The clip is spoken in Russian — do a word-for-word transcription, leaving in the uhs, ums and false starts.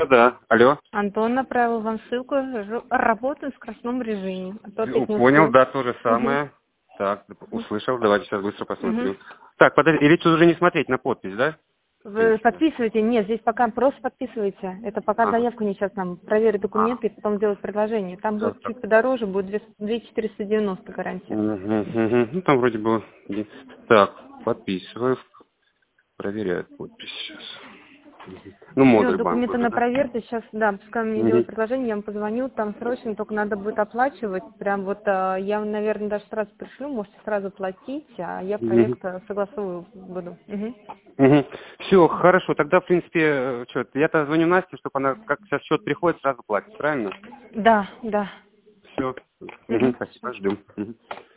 Да, алло. Антон направил вам ссылку, ж- работаю в скоростном режиме. А то опять не Понял, успел. да, то же Мгм. самое. Так, услышал, давайте сейчас быстро посмотрю. Мгм. Так, подожди, или тут уже не смотреть на подпись, да? В Вы принципе. подписывайте? Нет, здесь пока просто подписывайте. Это пока Ага. заявку не сейчас нам проверить Ага. документы и потом делать предложение. Там Так, будет так. чуть подороже, будет две тысячи четыреста девяносто гарантия. Мгм, мгм. Ну, там вроде бы... Так, подписываю. Проверяю подпись сейчас. Мгм. Ну, Все, модуль документы банковый, на да? проверке. Сейчас, да, пускай мне делают Мгм. предложение, я вам позвоню, там срочно, только надо будет оплачивать. Прям вот э, я, наверное, даже сразу пришлю, можете сразу платить, а я Мгм. проект э, согласовываю буду. Мгм. Все, хорошо. Тогда, в принципе, что, я-то звоню Насте, чтобы она, как сейчас счет приходит, сразу платит, правильно? Да, да. Все. Мгм. Спасибо, ждем. Мгм.